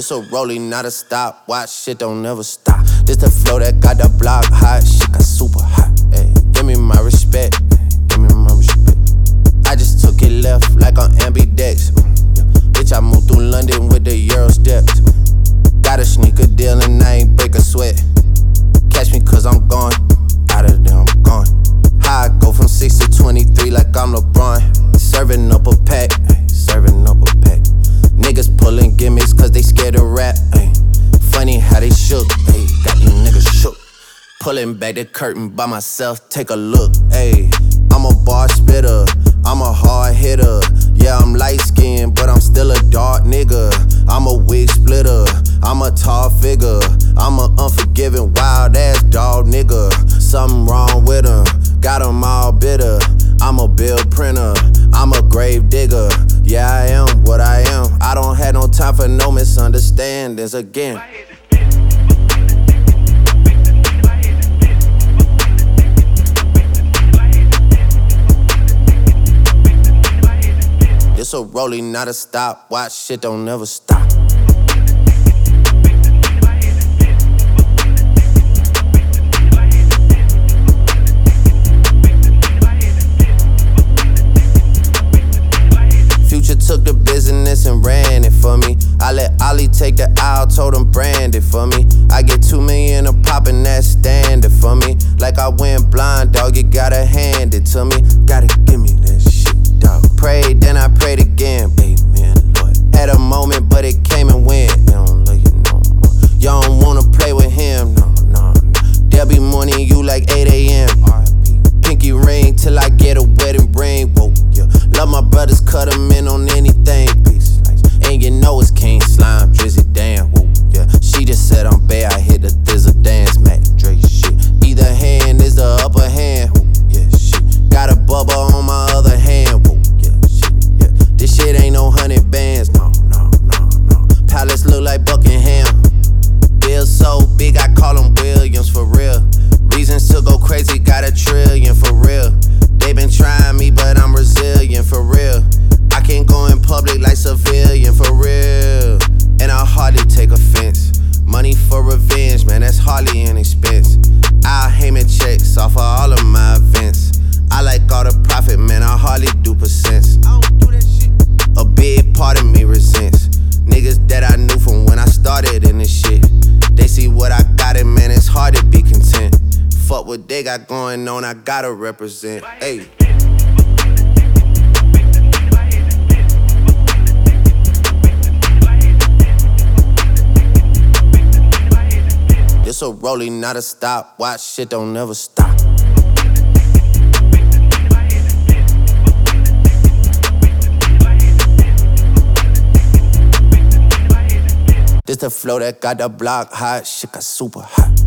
This a rolling, not a stop. Watch, shit don't never stop. This the flow that got the block hot. Shit got super hot. Ay, give me my respect. Give me my respect. I just took it left like on ambidex. Yeah. Bitch, I moved through London with the Euro steps. Got a sneaker deal and I ain't break a sweat. Catch me cause I'm gone. Out of there, I'm gone. How I go from 6 to 23 like I'm LeBron. Serving up a pack. Ay, serving up a pack. Niggas pulling gimmicks cause they scared to rap. Ay. Funny how they shook. Ay. Got these niggas shook. Pulling back the curtain by myself, take a look. Ay. I'm a bar spitter, I'm a hard hitter. Yeah, I'm light skinned, but I'm still a dark nigga. I'm a wig splitter, I'm a tall figure. I'm a unforgiving, wild ass dog nigga. Something wrong with him, got him all bitter. I'm a bill printer, I'm a grave digger. Yeah, I am what I am. I don't have no time for no misunderstandings again. This a rolling, not a stop. Watch, shit don't never stop. Future took the business and ran it for me. I let Ollie take the aisle, told him brand it for me. I get 2 million a pop and that's standard for me. Like I went blind, dog, you gotta hand it to me. Gotta give me that shit, dog. Prayed, then I prayed again, baby, man, Lord. Had a moment, but it came and went. They don't love you no more. You don't wanna play with him, no, no, no. They'll be mourning you like 8 a.m. Pinky ring till I get a wedding ring, whoa, yeah. Love my brothers, cut them in on anything, peace. And you know it's King Slime, Drizzy, damn, whoa, yeah. She just said I'm bad, I hit the thizzle dance, Mac Dre, shit. Either hand is the upper hand, whoa, yeah, shit. Got a bubba on my other hand, whoa, yeah, shit, yeah. This shit ain't no 100 bands, no, no, no, no. Palace look like Buckingham. Bill so big, I call him Williams, for real. Reasons to go crazy, got a trillion, for real. They been trying me, but I'm resilient, for real. I can't go in public like civilian, for real. And I hardly take offense. Money for revenge, man, that's hardly an expense. I'll Heyman checks off of all of my events. I like all the profit, man, I hardly do percents. I don't do that shit. A big part of me resents niggas that I knew from when I started in this shit. They see what I got and man, it's hard to be content. Fuck what they got going on, I gotta represent. Ayy. This a rolling, not a stop. Watch, shit don't never stop. This the flow that got the block hot. Shit got super hot.